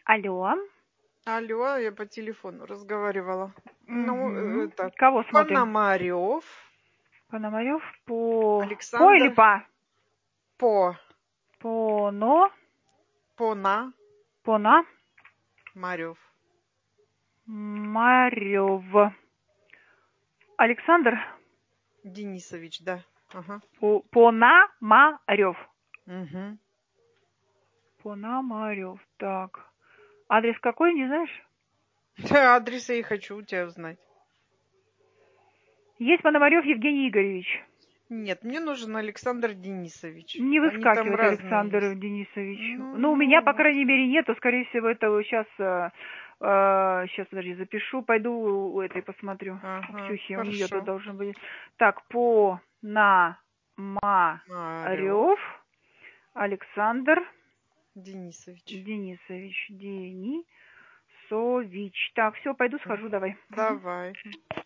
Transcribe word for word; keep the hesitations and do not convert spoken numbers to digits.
Алло. Алло, я по телефону разговаривала. Ну, Мгм. это Кого смотрим? Пономарев. Пономарев по... По или Александр по? по Поно. Пона Пона. Марев. Марев. Александр Денисович, да. Ага. По- Пономарев. Угу. Пономарев. Так. Адрес какой, не знаешь? Да, адрес я и хочу у тебя узнать. Есть Пономарев Евгений Игоревич. Нет, мне нужен Александр Денисович. Не Они там выскакивает разные Александр есть. Денисович. Ну, Ну, у меня, по вот. крайней мере, нету. Скорее всего, это сейчас... Сейчас, подожди, запишу. Пойду у этой посмотрю. У Ага, Ксюхи. У нее тут хорошо. должен быть. Так, по на ма Марев Рев Александр Денисович. Денисович. Денисович. Так, все, пойду схожу, давай. Мгм. Давай.